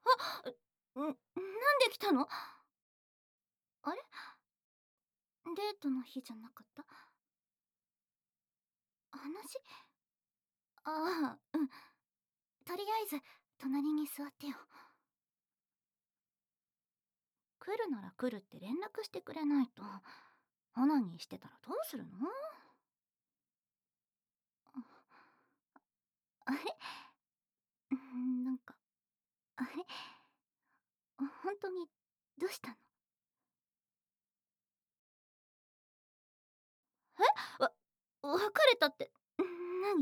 なんで来たの？あれ？デートの日じゃなかった？話？ああ、うん。とりあえず、隣に座ってよ。来るなら来るって連絡してくれないと。オナニーしてたらどうするの？あれ？なんか、あれ？ほんとに、どうしたの？え？別れたって、何？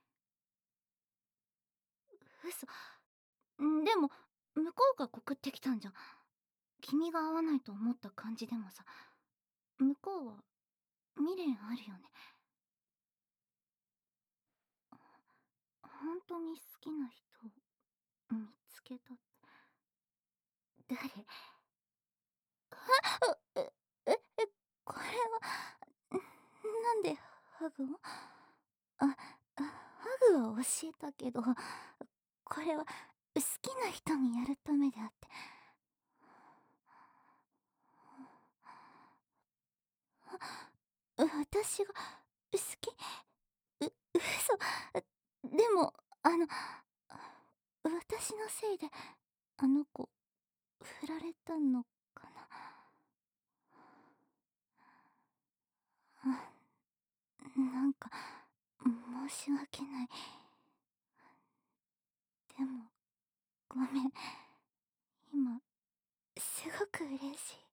嘘。でも、向こうが告ってきたんじゃん。君が合わないと思った感じでもさ、向こうは未練あるよね。本当に好きな人を見つけた。誰？え、え、え、これは、なんでハグを？あ、ハグは教えたけど、これは好きな人にやるためであって。私が好き？嘘。でも、私のせいで、あの子、振られたのかな。なんか、申し訳ない。でも、ごめん。今、すごく嬉しい。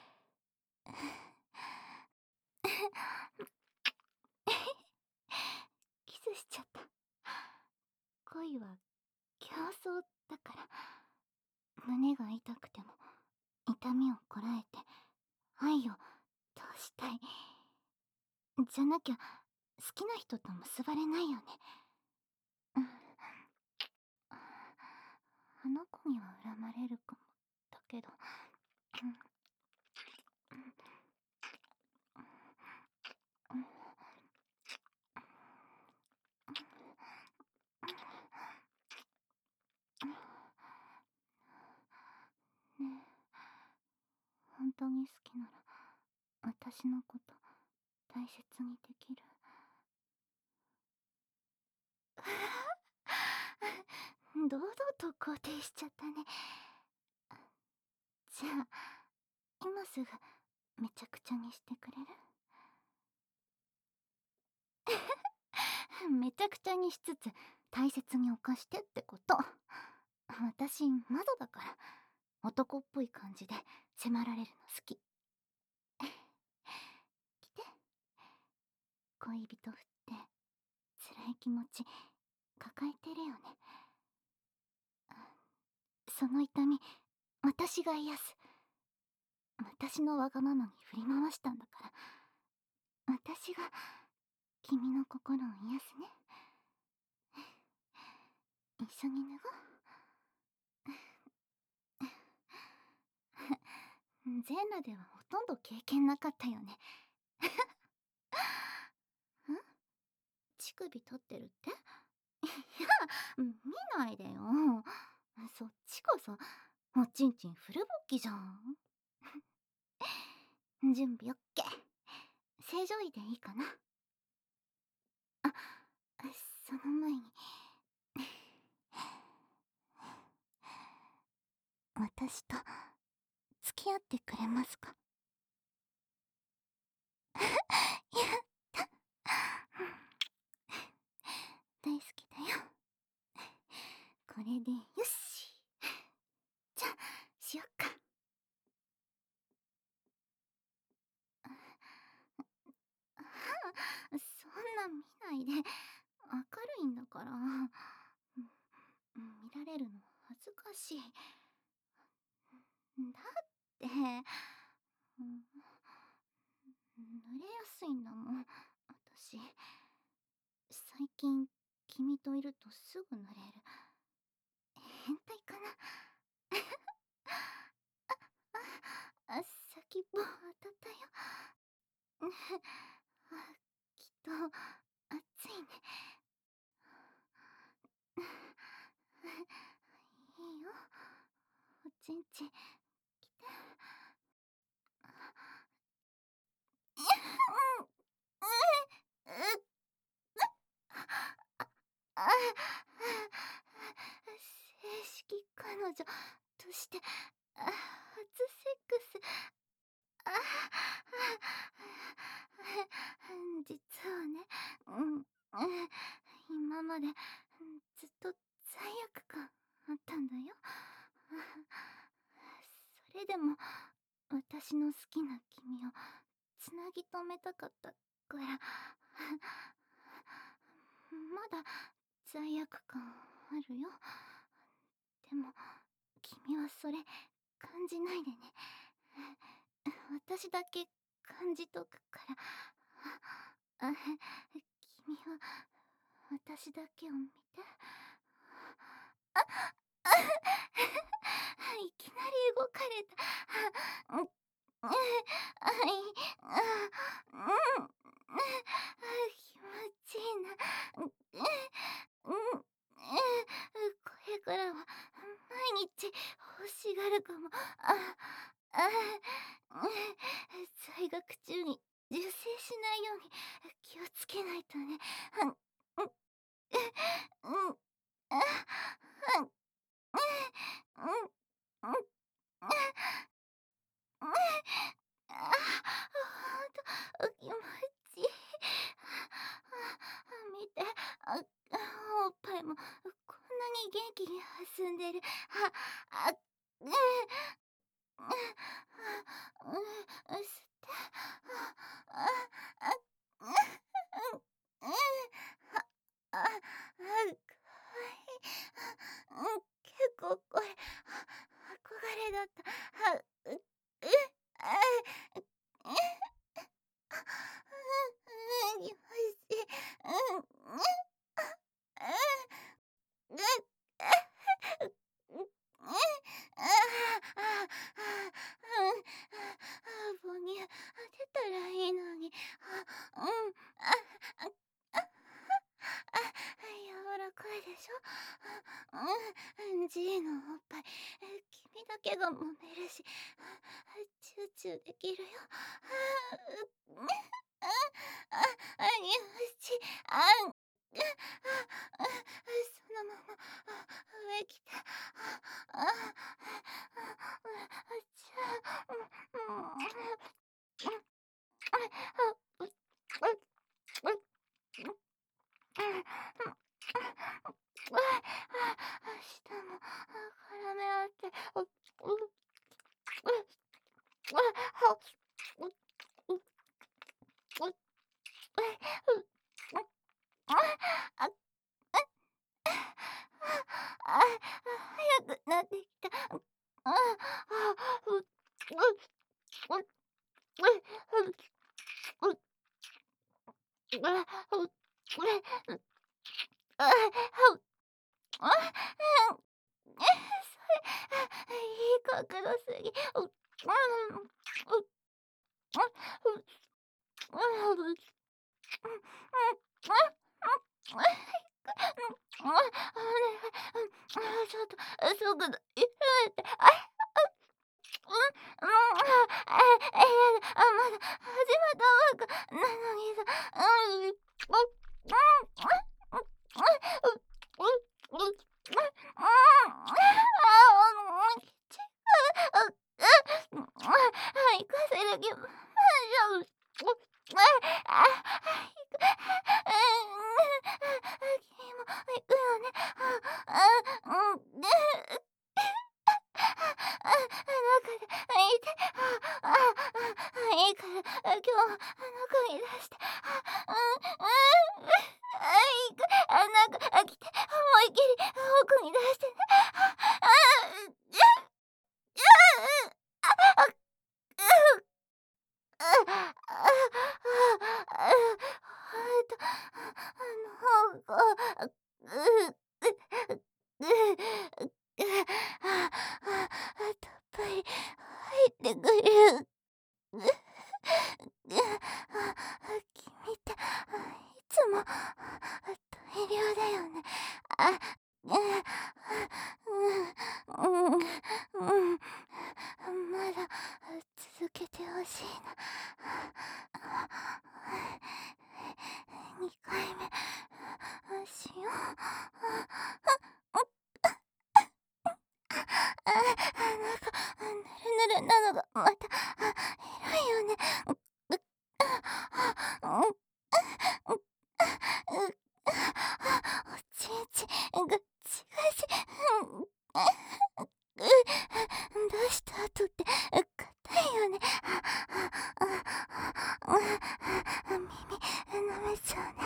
キスしちゃった。恋は競争だから、胸が痛くても、痛みをこらえて、愛を通したい。じゃなきゃ、好きな人と結ばれないよね。うん。あの子には恨まれるかも。だけど、ねえ、本当に好きなら、私のこと大切にできる？堂々と肯定しちゃったね。じゃあ、今すぐめちゃくちゃにしてくれる？めちゃくちゃにしつつ大切に犯してってこと。私、窓だから、男っぽい感じで迫られるの好き。来て。恋人って辛い気持ち抱えてるよね。その痛み、私が癒す。私のわがままに振り回したんだから、私が君の心を癒すね。一緒に脱ごう。ゼンラではほとんど経験なかったよね。ん？乳首取ってるって？いや、見ないでよ。そっちこそ、おちんちんフル勃起じゃん。準備オッケー。正常位でいいかな。あ、その前に。私と付き合ってくれますか？やった。大好きだよ。これでよし。じゃあ、しよっか。そんな見ないで。明るいんだから。見られるの恥ずかしい。だって、うん、濡れやすいんだもん、私。最近、君といるとすぐ濡れる。変態かな？先っぽ当たったよ。きっと、熱いね。いいよ。 ちんち来て。あ正式彼女として初セックス。あ実はね、今までずっと罪悪感あったんだよ。それでも私の好きな君をつなぎ止めたかったから、まだ罪悪感あるよ。でも君はそれ感じないでね。私だけ感じとくから。君は私だけを見て。いきなり動かれた。気持ちいいな。これからは毎日欲しがるかも。在学中に受精しないように気をつけないとね。ほんと気持ちいい。見て、おっぱいもこんなに元気に弾んでる。吸って。かわいい。結構これ憧れだった。気持ちいい。母乳出たらいいのに。柔らかいでしょ。G のおっぱい君だけが揉めるし、チューチューできるよ。よし、そのまま上来て。じゃあ舌も絡め合って。早くなってきた。いい角度すぎ。ちょっと速度緩めて。まだ始まったばっかなのにさ。行かせる気も君も行くよね。中でいて。いいから今日は中に出して。中来て。思いっきり奥に出してね。たっぷり入ってくる。君っていつも大量だよね。 なのがまた、偉いよね。う、う、おちんちが違うし、出した後って硬いよね。耳舐めちゃうね。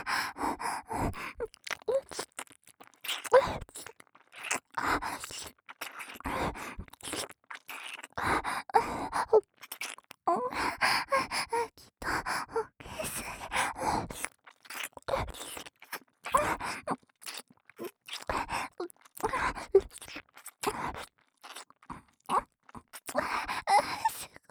きっと大きすすご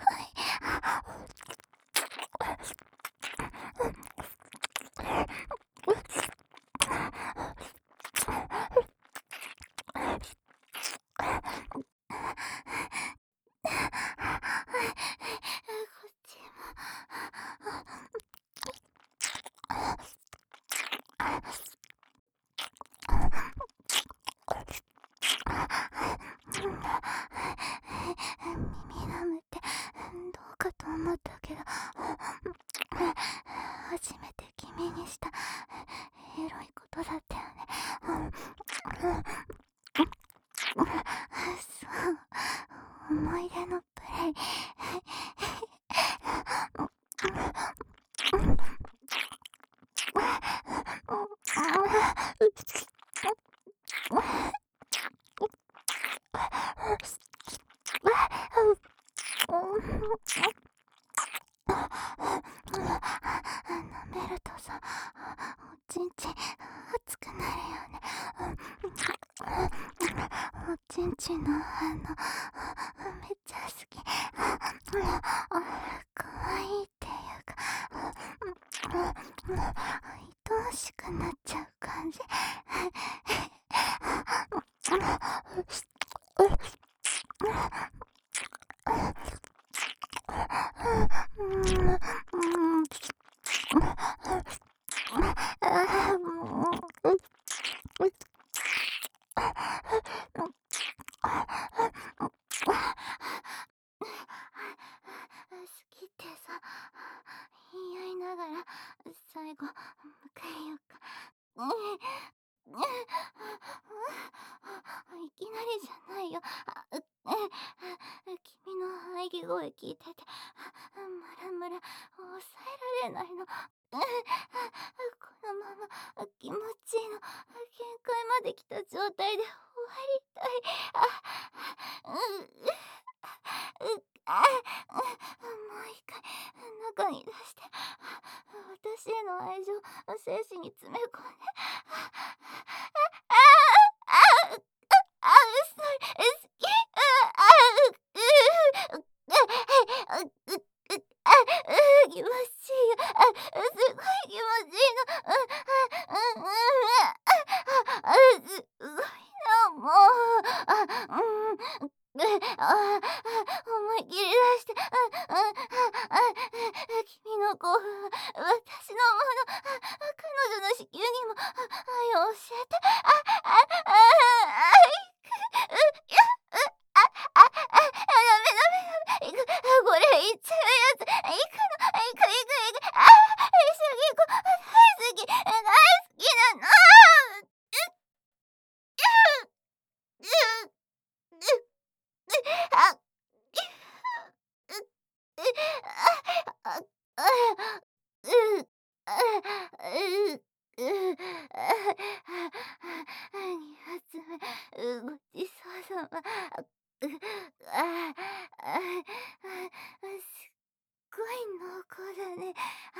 こっち耳舐めてどうかと思ったけど、初めて君にしたエロいことだったよね。そう、思い出のプレイ。舐めるとさ、おちんちん熱くなるよね。おちんちんの反応めっちゃ好き。可愛いっていうか、愛おしくなっちゃう感じ。好きってさ、言いながら最後迎えようか。いきなりじゃないよ。君の喘ぎ声聞いてて、ムラムラ抑えられないの。このまま気持ちいいの限界まで来た状態で終わりたい。もう一回中に出して、私への愛情精子に詰め込んで。それ好き。気持ちいいよ。すごい気持ちいいの。すごいな、もう。思い切り出して。君の興奮は私のもの。彼女の子宮にも愛を教えて。ダメダメダメ。これ言っちゃうやつ。行くの。行く。一緒に行こう。大好きなの。あ、2発目、ごちそうさま。すっごい濃厚だね。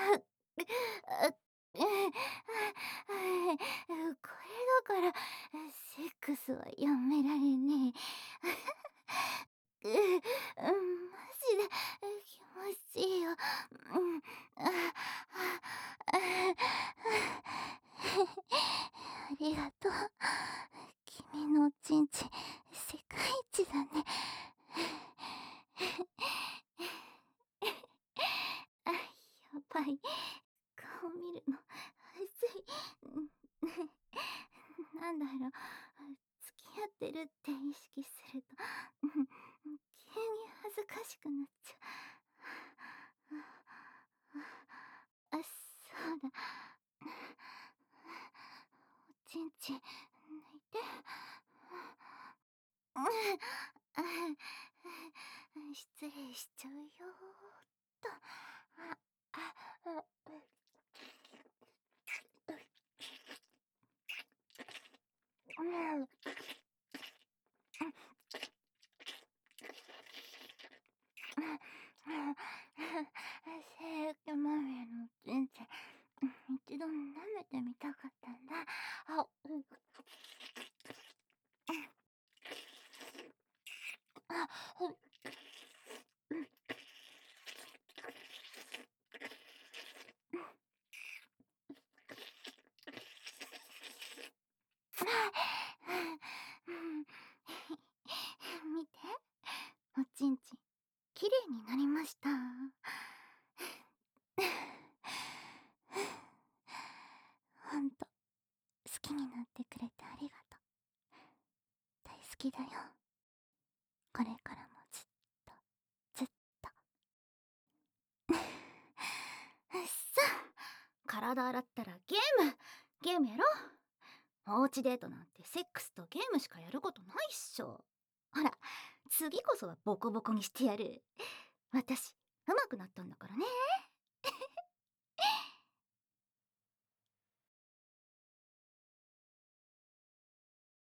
これだからセックスはやめられねえ。マジで気持ちいいよ。ありがとう。君のおちんちん世界一だね。やばい。顔見るの恥ずい。なんだろう。付き合ってるって意識すると、急に恥しくなっちゃう。そうだ。おちんちん、抜いて。失礼しちゃうよーっと。精液まみれのおちんちん、一度舐めてみたかったんだ。見て、おちんちん、きれいになりました。ほんと、好きになってくれてありがとう。大好きだよ。これからもずっと、ずっと。さあ、体洗ったらゲームやろう。おうちデートなんてセックスとゲームしかやることないっしょ。ほら、次こそはボコボコにしてやる。私、上手くなったんだからね。